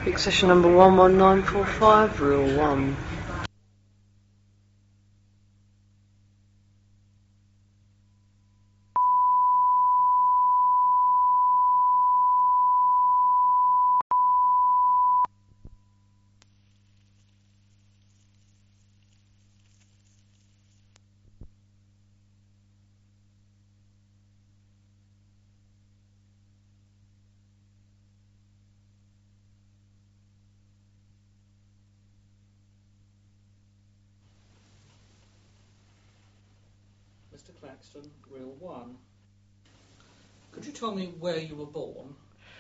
Traffic session number 11945, rule 1. Mr. Claxton, rule 1. Could you tell me where you were born?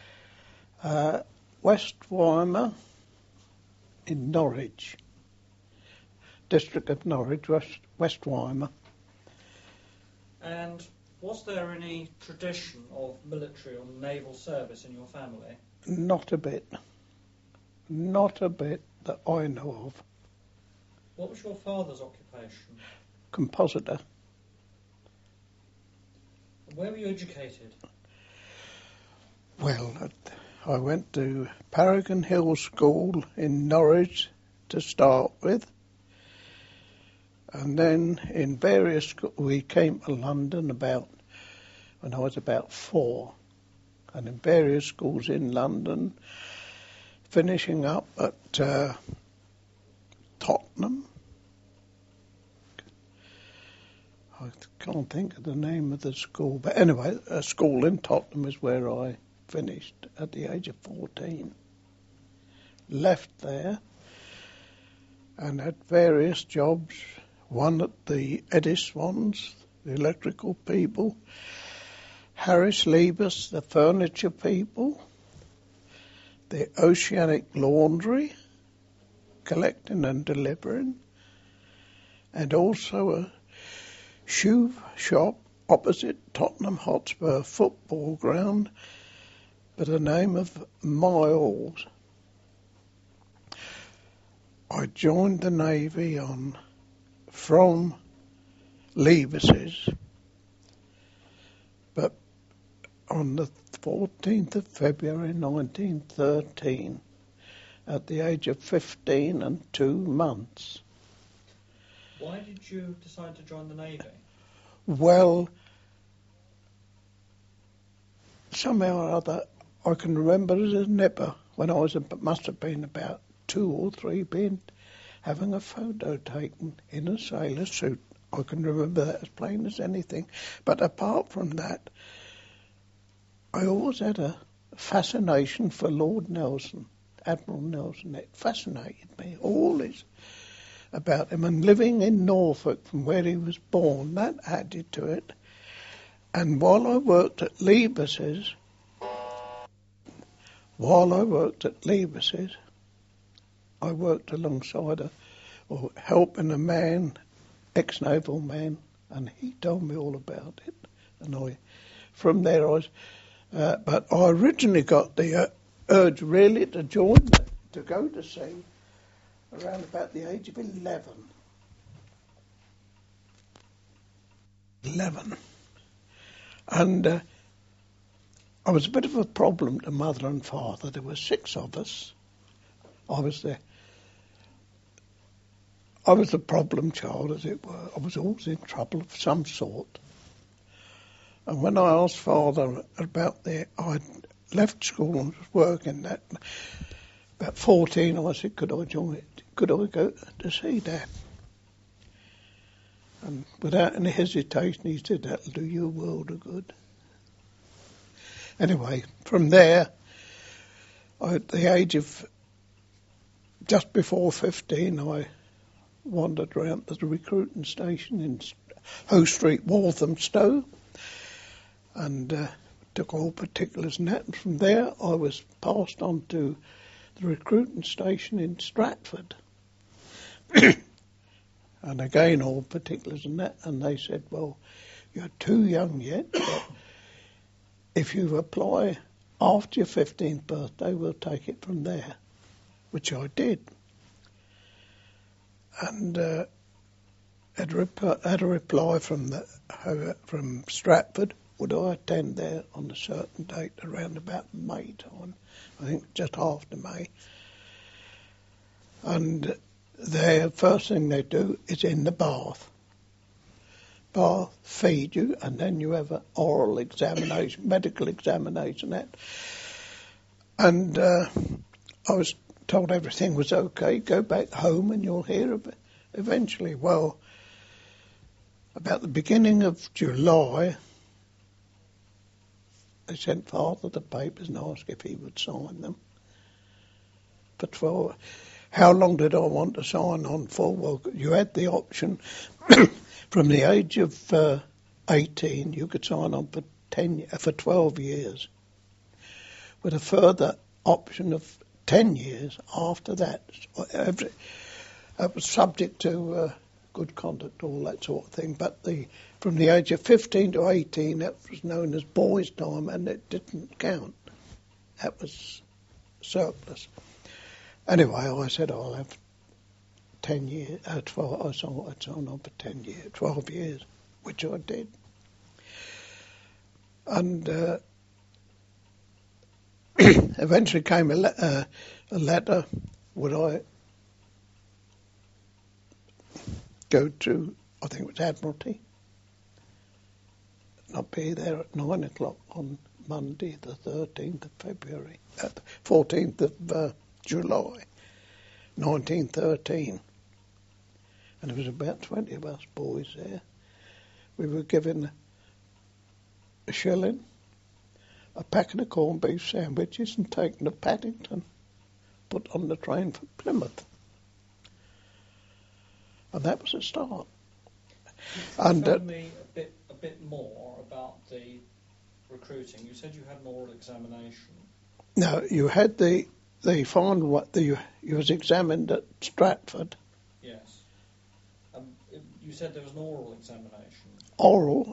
West Wymer in Norwich, district of Norwich, West Wymer. And was there any tradition of military or naval service in your family? Not a bit. Not a bit that I know of. What was your father's occupation? Compositor. And where were you educated? Well, I went to Paragon Hill School in Norwich to start with. And then in various schools, we came to London when I was about 4. And in various schools in London, finishing up at Tottenham. I can't think of the name of the school, but anyway, a school in Tottenham is where I finished at the age of 14. Left there and had various jobs. One at the Eddisons, the electrical people, Harris Liebers, the furniture people, the Oceanic Laundry, collecting and delivering, and also a shoe shop opposite Tottenham Hotspur football ground by the name of Miles. I joined the Navy from Leavis's, but on the 14th of February 1913, at the age of 15 and 2 months. Why did you decide to join the Navy? Well, somehow or other, I can remember as a nipper when must have been about 2 or 3, having a photo taken in a sailor suit. I can remember that as plain as anything. But apart from that, I always had a fascination for Lord Nelson, Admiral Nelson. It fascinated me, always, about him. And living in Norfolk from where he was born, that added to it. And while I worked at Leavis's, I worked alongside helping a man, ex-naval man, and he told me all about it. And from there I was, but I originally got the urge really to to go to sea around about the age of 11. And I was a bit of a problem to mother and father. There were 6 of us. I was the problem child, as it were. I was always in trouble of some sort. And when I asked Father I'd left school and was working that, about 14, I said, could I join it? Could I go to sea, Dad? And without any hesitation, he said, that'll do you a world of good. Anyway, from there, at the age of just before 15, I wandered around to the recruiting station in Hoe Street, Walthamstow, and took all particulars and that. And from there, I was passed on to the recruiting station in Stratford. And again, all particulars and that. And they said, well, you're too young yet, but if you apply after your 15th birthday, we'll take it from there, which I did. And had a reply from Stratford, would I attend there on a certain date around about May time, I think just after May. And the first thing they do is in the bath. Bath, feed you, and then you have an oral examination, medical examination. And I was told everything was okay. Go back home and you'll hear of it eventually. Well, about the beginning of July, they sent Father the papers and asked if he would sign them. For 12. How long did I want to sign on for? Well, you had the option from the age of 18, you could sign on for 12 years, with a further option of 10 years after that. That was subject to good conduct, all that sort of thing. But from the age of 15 to 18, that was known as boys' time, and it didn't count. That was surplus. Anyway, I said I'll have 10 years, 12, I signed on for 10 years, 12 years, which I did. And eventually came a letter, would I go to, I think it was Admiralty, and I'll be there at 9 o'clock on Monday, the 13th of February, 14th of July, 1913. And there was about 20 of us boys there. We were given a shilling, a packet of corned beef sandwiches, and taken to Paddington, put on the train for Plymouth. And that was a start. And tell me a bit more about the recruiting. You said you had an oral examination. No, you had they found you was examined at Stratford. Yes. You said there was an oral examination. Oral,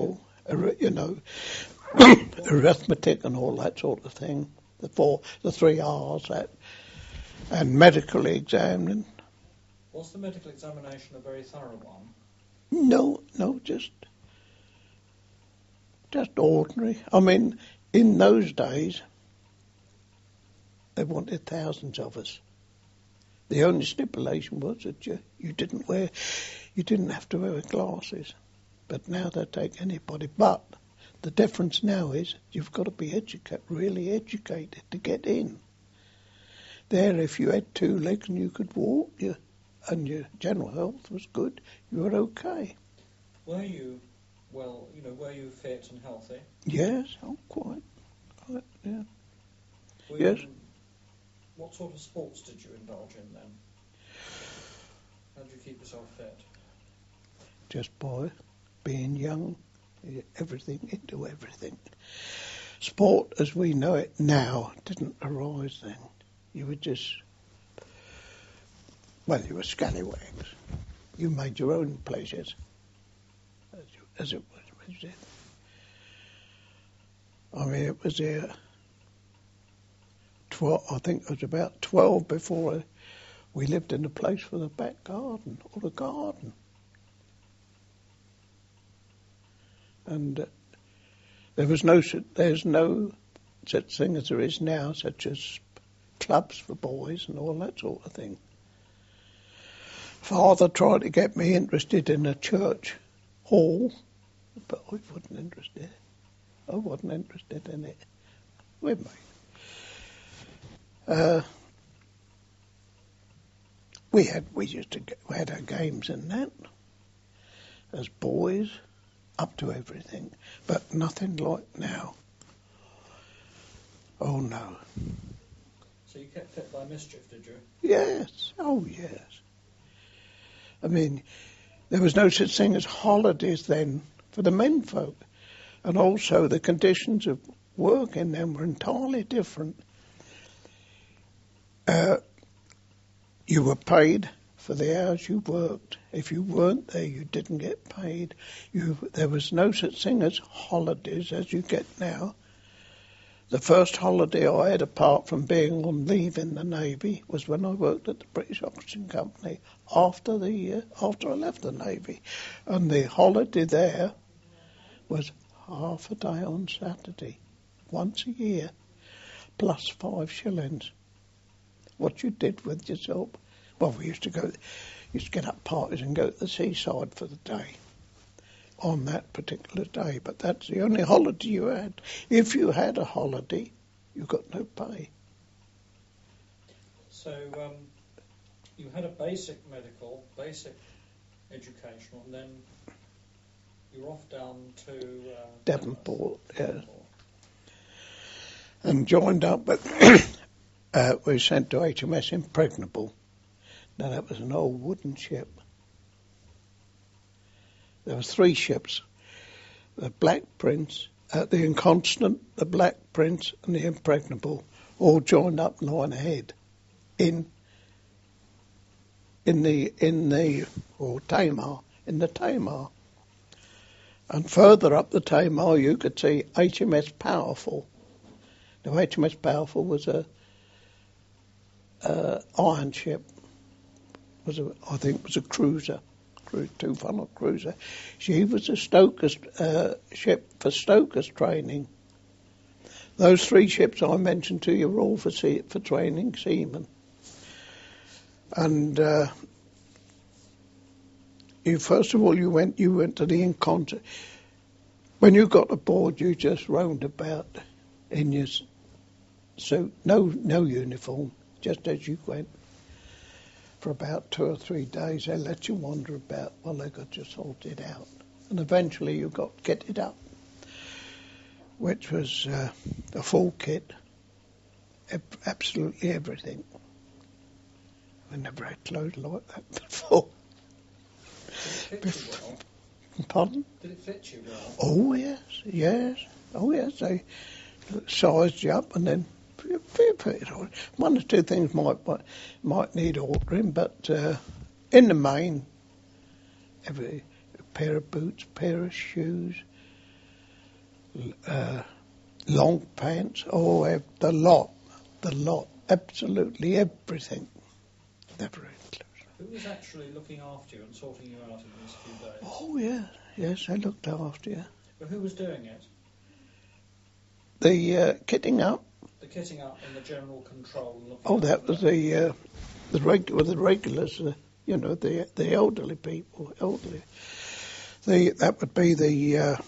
arithmetic and all that sort of thing. The 3 R's, and medically examined. Was the medical examination a very thorough one? No, just ordinary. I mean, in those days, they wanted thousands of us. The only stipulation was that you didn't have to wear glasses. But now they take anybody. But the difference now is you've got to be really educated to get in. There, if you had 2 legs and you could walk, and your general health was good, you were okay. Were you fit and healthy? Yes, quite, yeah. Yes. What sort of sports did you indulge in then? How did you keep yourself fit? Just by being young, into everything. Sport, as we know it now, didn't arise then. You were just, you were scallywags. You made your own pleasures, as it was. I mean, it was there. 12, I think it was about 12 before we lived in a place with a back garden or a garden. And there's no such thing as there is now, such as clubs for boys and all that sort of thing. Father tried to get me interested in a church hall, but I wasn't interested. I wasn't interested in it. With me. We had our games in that as boys, up to everything, but nothing like now. Oh no. So you kept fit by mischief, did you? Yes. Oh yes. I mean, there was no such thing as holidays then for the menfolk, and also the conditions of work in them were entirely different. You were paid for the hours you worked. If you weren't there, you didn't get paid. There was no such thing as holidays as you get now. The first holiday I had, apart from being on leave in the Navy, was when I worked at the British Oxygen Company after I left the Navy. And the holiday there was half a day on Saturday, once a year, plus 5 shillings. What you did with yourself Well, we used to get up parties and go to the seaside for the day on that particular day. But that's the only holiday you had. If you had a holiday, you got no pay. So you had a basic medical, basic educational, and then you were off down to Devonport, yeah. And joined up with, we were sent to HMS Impregnable. Now that was an old wooden ship. There were 3 ships, the Black Prince, the Inconstant, the Black Prince and the Impregnable, all joined up line ahead in the Tamar. And further up the Tamar you could see HMS Powerful. Now HMS Powerful was a iron ship. I think it was a cruiser, 2-funnel cruiser. She was a stoker's ship for stokers training. Those 3 ships I mentioned to you were all for training seamen. And first of all you went to the Inconstant. When you got aboard, you just roamed about in your suit, no uniform, just as you went. For about 2 or 3 days, they let you wander about while they got you sorted out. And eventually you got kitted up, which was a full kit, absolutely everything. I never had clothes like that before. Did it fit you well? Pardon? Did it fit you well? Oh, yes. Oh, yes, they sized you up and then one or 2 things might need altering, but in the main, every pair of boots, pair of shoes, long pants, the lot, absolutely everything. Never included. Who was actually looking after you and sorting you out in these few days? Oh, yes, they looked after you. But who was doing it? The kitting up. The kitting up and the general control. That was the regulars, the elderly people, that would be the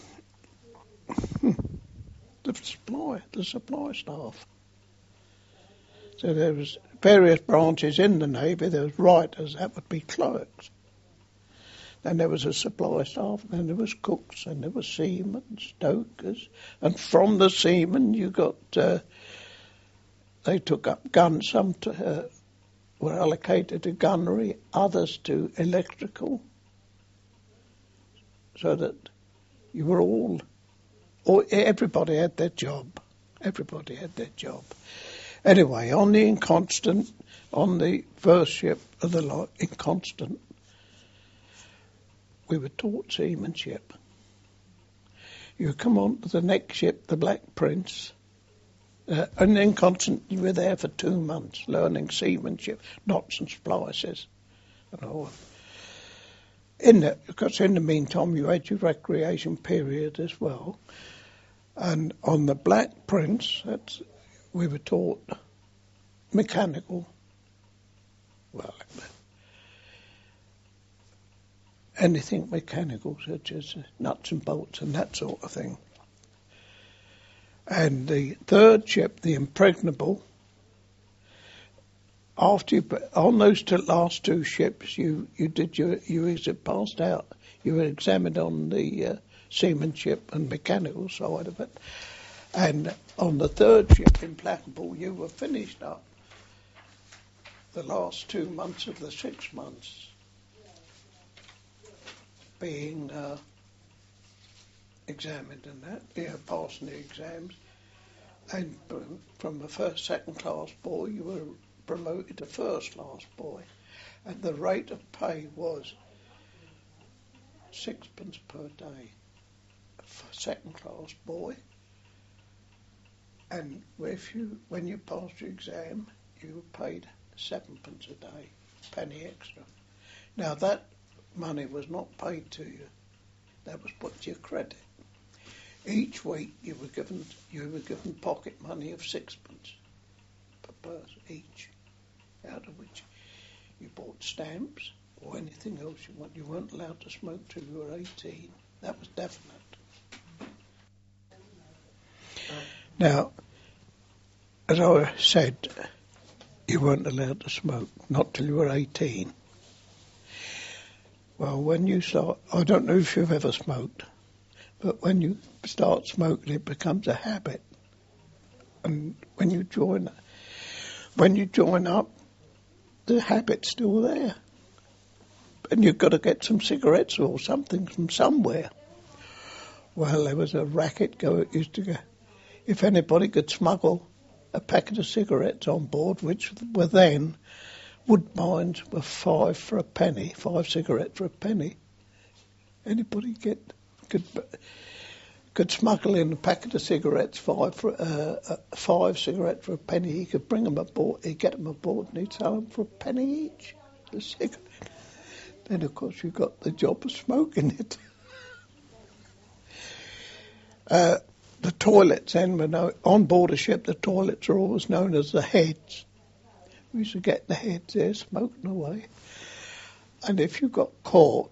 supply staff. So there was various branches in the Navy. There was writers, that would be clerks. Then there was a supply staff, and then there was cooks, and there was seamen, stokers, and from the seamen you got. They took up guns. Some were allocated to gunnery, others to electrical, so that you were everybody had their job. Everybody had their job. Anyway, on the Inconstant, on the first ship of the lot, Inconstant, we were taught seamanship. You come on to the next ship, the Black Prince, and then Inconstant, you were there for 2 months learning seamanship, knots and splices, and all. Because in the meantime you had your recreation period as well. And on the Black Prince, we were taught mechanical, anything mechanical, such as nuts and bolts and that sort of thing. And the third ship, the Impregnable, on those last 2 ships, you passed out. You were examined on the seamanship and mechanical side of it. And on the third ship, Implacable, you were finished up the last 2 months of the 6 months being examined and that, passing the exams. And from a second class boy, you were promoted to first class boy. And the rate of pay was 6 pence per day for second class boy. And when you passed your exam, you were paid 7 pence a day, penny extra. Now that money was not paid to you; that was put to your credit. Each week you were given pocket money of 6 pence per person each, out of which You bought stamps or anything else you want. You weren't allowed to smoke till you were 18. That was definite. Now, as I said, you weren't allowed to smoke, not till you were 18. Well, when you start, I don't know if you've ever smoked, but when you start smoking, it becomes a habit. And when you join up, the habit's still there. And you've got to get some cigarettes or something from somewhere. Well, there was a racket used to go, if anybody could smuggle a packet of cigarettes on board, which were then, Woodbines were 5 for a penny, 5 cigarettes for a penny. Anybody could smuggle in a packet of cigarettes, 5 cigarettes for a penny. He could bring them aboard, he'd get them aboard, and he'd sell them for a penny each, a cigarette. Then, of course, you got the job of smoking it. The toilets then, on board a ship, the toilets are always known as the heads. We used to get the heads there smoking away. And if you got caught,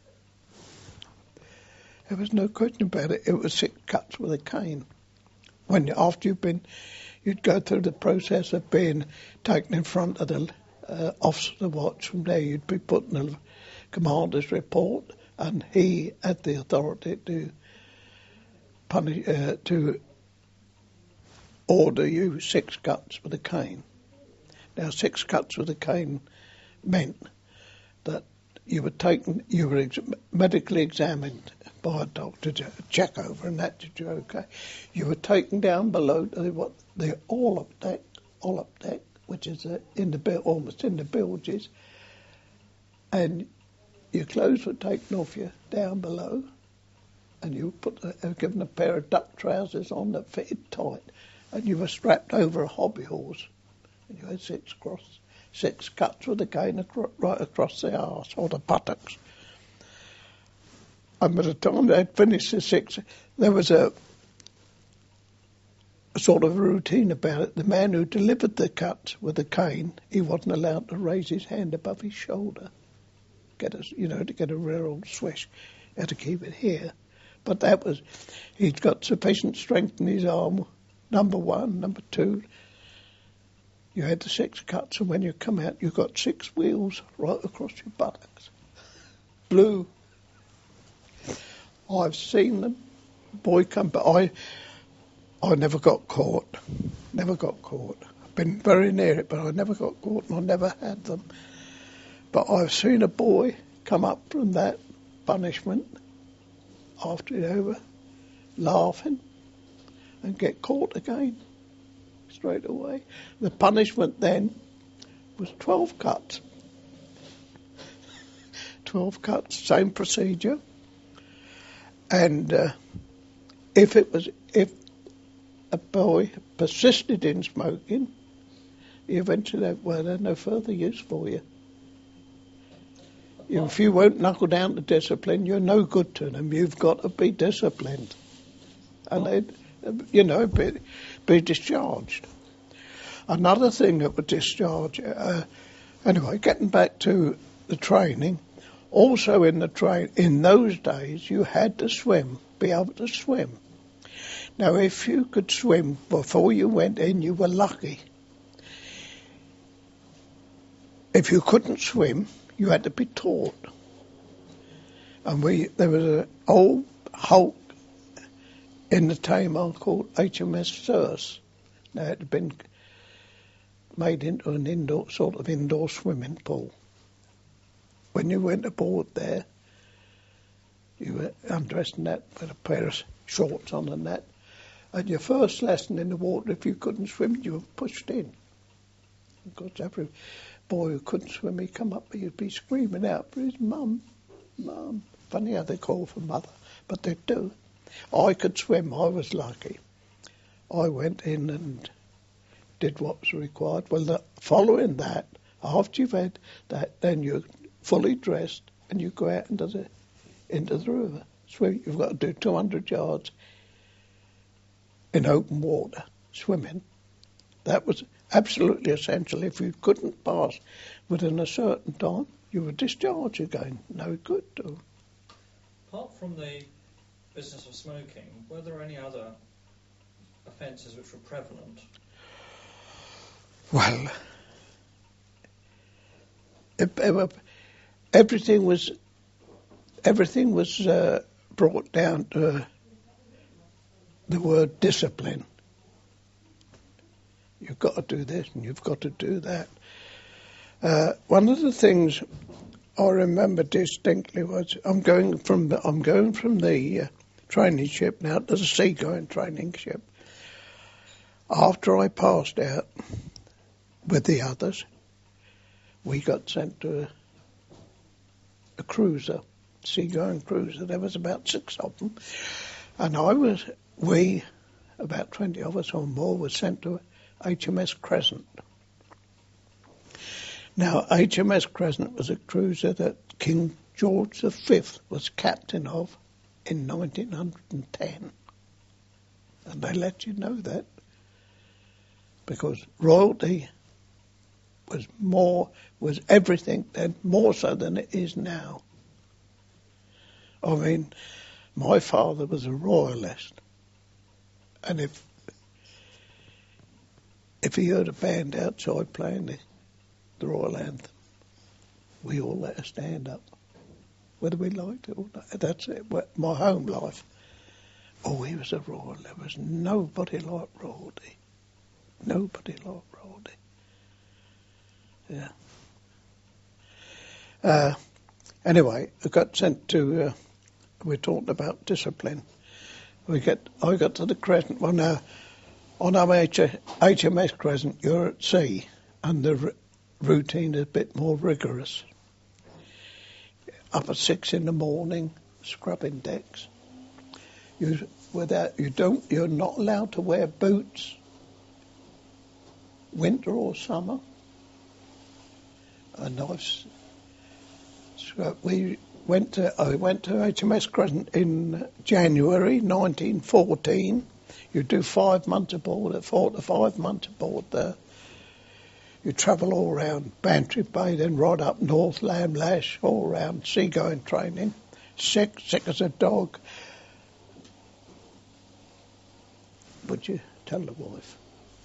there was no question about it. It was 6 cuts with a cane. After you'd go through the process of being taken in front of the officer of the watch. From there, you'd be put in a commander's report, and he had the authority to order you 6 cuts with a cane. Now, 6 cuts with a cane meant that you were medically examined by a doctor to check over, and that did you okay. You were taken down below the all-up deck, which is almost in the bilges, and your clothes were taken off you down below, and you were given a pair of duck trousers on that fitted tight, and you were strapped over a hobby horse, and you had 6 cuts with a cane right across the arse or the buttocks. And by the time they'd finished the 6, there was a sort of routine about it. The man who delivered the cuts with the cane, he wasn't allowed to raise his hand above his shoulder, to get a real old swish. He had to keep it here. But he'd got sufficient strength in his arm, number 1, number 2. You had the 6 cuts, and when you come out, you got 6 wheels right across your buttocks. Blue. I've seen them. Boy, but I never got caught. Never got caught. I've been very near it, but I never got caught, and I never had them. But I've seen a boy come up from that punishment after it's over, laughing, and get caught again straight away. The punishment then was 12 cuts. 12 cuts, same procedure. And if a boy persisted in smoking, he eventually had no further use for you. If you won't knuckle down to discipline, you're no good to them. You've got to be disciplined. And they'd, be discharged. Another thing that would discharge, anyway, getting back to the training, also in those days, you had to swim, be able to swim. Now, if you could swim before you went in, you were lucky. If you couldn't swim, you had to be taught. And there was an old hulk in the Tamar called HMS Circe. Now, it had been made into an indoor swimming pool. When you went aboard there, you were undressed in that with a pair of shorts on and that. And your first lesson in the water, if you couldn't swim, you were pushed in. Because every boy who couldn't swim, he'd come up, he'd be screaming out for his mum. Mum. Funny how they call for mother, but they do. I could swim, I was lucky. I went in and did what was required. Well, following that, after you've had that, then you're fully dressed and you go out into the river. Swim. You've got to do 200 yards in open water, swimming. That was absolutely essential. If you couldn't pass within a certain time, you were discharged again. No good. Apart from the business of smoking, were there any other offences which were prevalent? Well, everything was brought down to the word discipline. You've got to do this and you've got to do that. One of the things I remember distinctly was I'm going from the training ship now to the seagoing training ship. After I passed out with the others, we got sent to a cruiser, seagoing cruiser. There was about 6 of them, and we, about 20 of us or more, were sent to HMS Crescent. Now, HMS Crescent was a cruiser that King George V was captain of in 1910. And they let you know that because royalty was everything then, more so than it is now. I mean, my father was a royalist, and if he heard a band outside playing the royal anthem, we all let us stand up, whether we liked it or not. That's it. My home life. Oh, he was a royal. There was nobody like royalty. Nobody like royalty. Yeah. Anyway, I got sent to. We're talking about discipline. I got to the Crescent. Well, now on our HMS Crescent, you're at sea, and the routine is a bit more rigorous. Up at 6 a.m, scrubbing decks. You're not allowed to wear boots, winter or summer. And I went to HMS Crescent in January 1914. You do 5 months aboard, 4 to 5 months aboard there. You travel all around Bantry Bay, then right up North Lamb Lash, all around seagoing training. Sick as a dog. Would you tell the wife?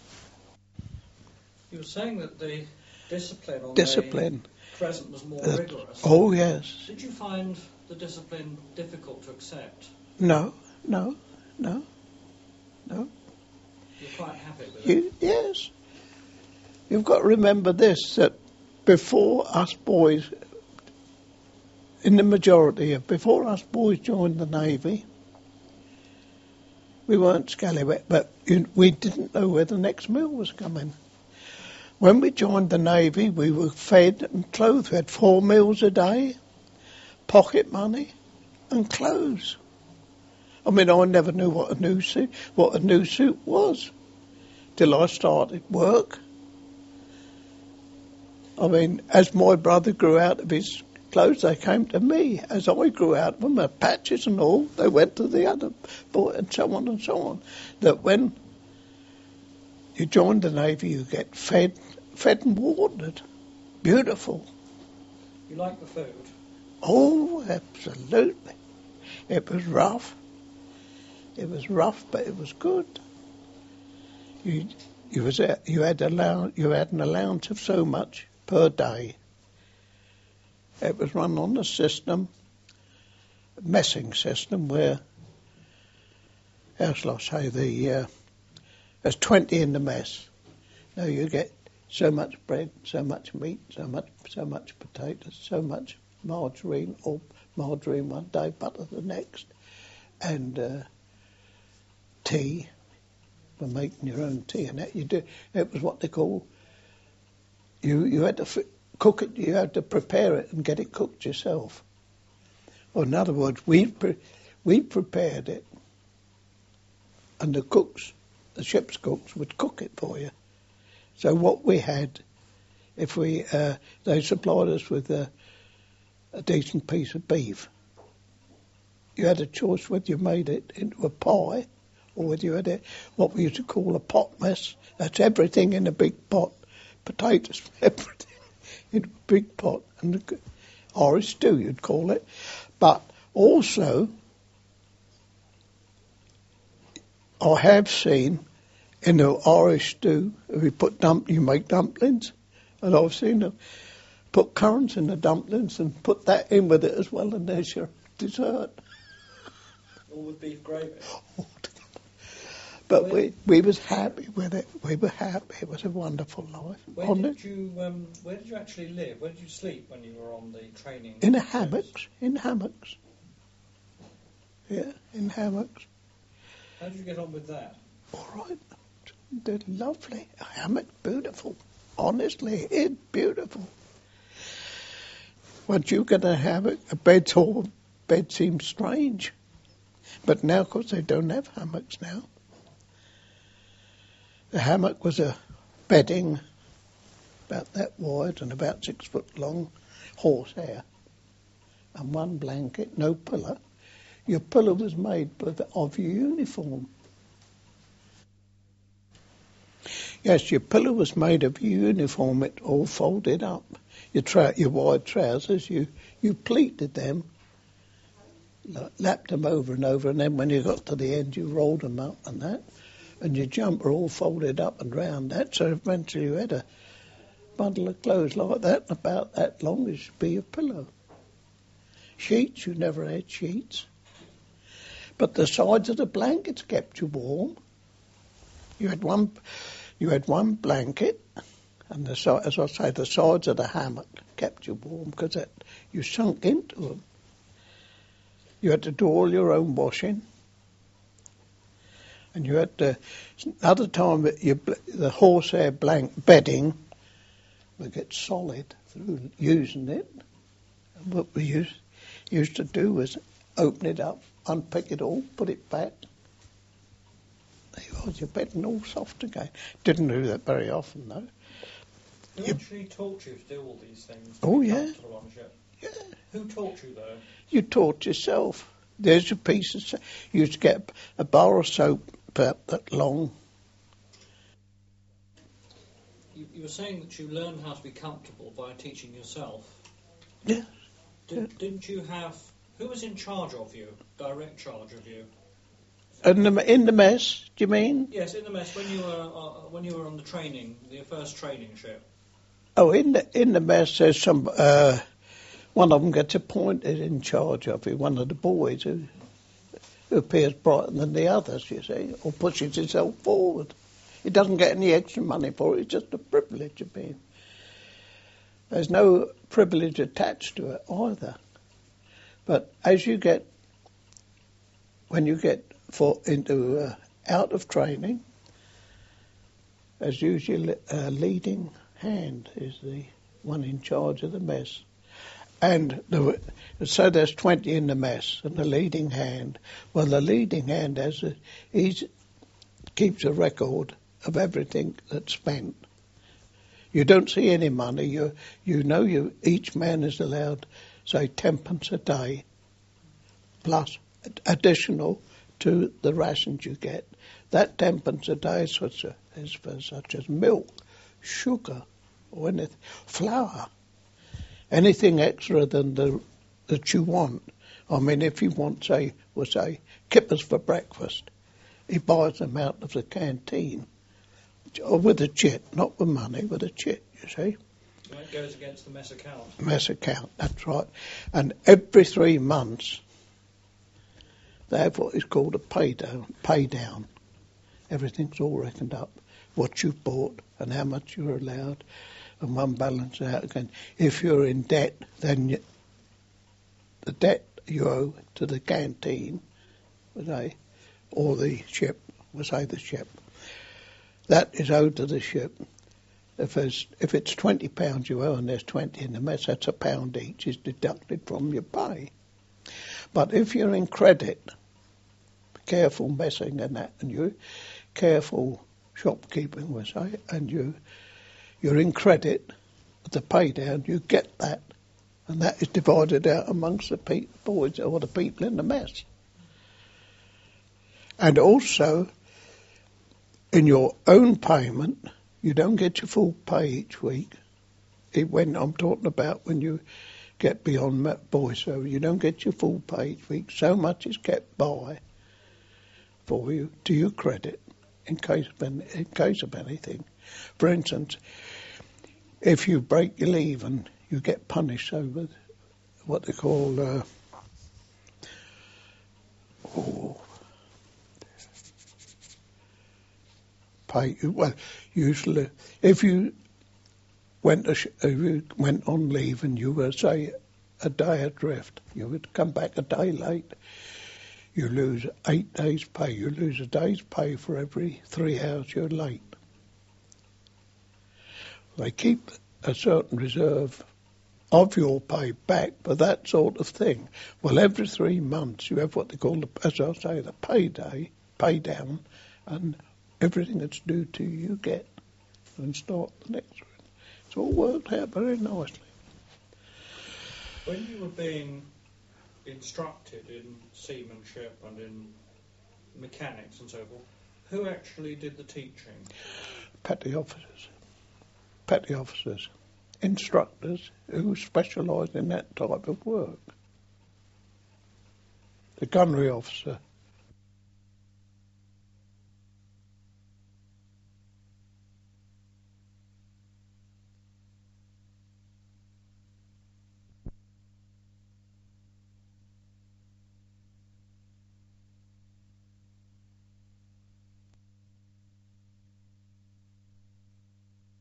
You were saying that the discipline on the Crescent was more rigorous. Oh, yes. Did you find the discipline difficult to accept? No. You're quite happy with it? Yes. You've got to remember this, that before us boys, in the majority before us boys joined the Navy, we weren't scallywag, but we didn't know where the next meal was coming. When we joined the Navy, we were fed and clothed. We had 4 meals a day, pocket money, and clothes. I mean, I never knew what a new suit was till I started work. I mean, as my brother grew out of his clothes, they came to me. As I grew out of them, patches and all, they went to the other boy, and so on and so on. That when you join the Navy, you get fed and watered. Beautiful. You like the food? Oh, absolutely. It was rough. But it was good. You had an allowance of so much per day. It was run on a system, a messing system, where, how shall I say, there's 20 in the mess. Now you get so much bread, so much meat, so much potatoes, so much margarine, or margarine one day, butter the next, and tea. For making your own tea, and that you do. It was what they call. You had to cook it. You had to prepare it and get it cooked yourself. Or in other words, we prepared it, and the ship's cooks, would cook it for you. So what we had, if they supplied us with a decent piece of beef, you had a choice whether you made it into a pie or whether you had what we used to call a pot mess. That's everything in a big pot. Potatoes, everything in a big pot. And Irish stew, you'd call it. But also, I have seen in the Irish stew, you make dumplings, and I've seen them put currants in the dumplings and put that in with it as well, and there's your dessert. All with beef gravy. But we was happy with it. We were happy. It was a wonderful life. Where did you actually live? Where did you sleep when you were on the training? In hammocks. In hammocks. Yeah, in hammocks. How did you get on with that? All right. They're lovely. A hammock, beautiful. Honestly, it's beautiful. Once you get a hammock, a bed seems strange. But now, of course, they don't have hammocks now. The hammock was a bedding about that wide and about 6 foot long, horsehair, and one blanket, no pillow. Your pillow was made of your uniform. Yes, your pillow was made of your uniform. It all folded up. Your wide trousers, you pleated them, lapped them over and over, and then when you got to the end, you rolled them up and that. And your jumper all folded up and round that, so eventually you had a bundle of clothes like that, and about that long as should be your pillow. Sheets, you never had sheets. But the sides of the blankets kept you warm. You had one blanket, and as I say, the sides of the hammock kept you warm because you sunk into them. You had to do all your own washing. And you had to, another time the horsehair bedding would get solid through using it. And what we used to do was open it up, unpick it all, put it back. There you was, your bedding all soft again. Didn't do that very often though. Who actually taught you to do all these things? Oh yeah. Yeah. Who taught you though? You taught yourself. There's your piece of soap. You used to get a bar of soap about that long. You were saying that you learned how to be comfortable by teaching yourself. Yeah. Didn't you have... Who was in charge of you? Direct charge of you? In the mess, do you mean? Yes, in the mess, when you were on the training, the first training ship. Oh, in the mess there's some... one of them gets appointed in charge of you, one of the boys who appears brighter than the others, you see, or pushes himself forward. He doesn't get any extra money for it, it's just a privilege of being. There's no privilege attached to it either. But when you get into out of training, as usually leading hand is the one in charge of the mess. And so there's 20 in the mess, and the leading hand. Well, the leading hand keeps a record of everything that's spent. You don't see any money. Each man is allowed, say, 10p a day, plus additional to the rations you get. That 10p a day is for such as milk, sugar, or anything, flour. Anything extra than that you want. I mean, if you want, say kippers for breakfast, he buys them out of the canteen, or with a chit, not with money, with a chit, you see. That goes against the mess account. Mess account, that's right. And every 3 months, they have what is called a pay down. Everything's all reckoned up, what you've bought and how much you're allowed. And one balances out again. If you're in debt, then the debt you owe to the canteen, or the ship, the ship, that is owed to the ship. If it's £20 you owe and there's 20 in the mess, that's £1 each is deducted from your pay. But if you're in credit, careful messing and that, and you're careful shopkeeping, and you're in credit, the pay down, you get that, and that is divided out amongst the boys or the people in the mess. And also, in your own payment, you don't get your full pay each week. When I'm talking about when you get beyond boy, so you don't get your full pay each week. So much is kept by for you to your credit in case of anything. For instance, if you break your leave and you get punished over what they call pay. Well, usually if you went on leave and you were, say, a day adrift, you would come back a day late, you lose 8 days' pay. You lose a day's pay for every 3 hours you're late. They keep a certain reserve of your pay back for that sort of thing. Well, every 3 months you have what they call, as I say, the pay down, and everything that's due to you get, and start the next one. It's all worked out very nicely. When you were being instructed in seamanship and in mechanics and so forth, who actually did the teaching? Petty officers, instructors who specialised in that type of work. The gunnery officer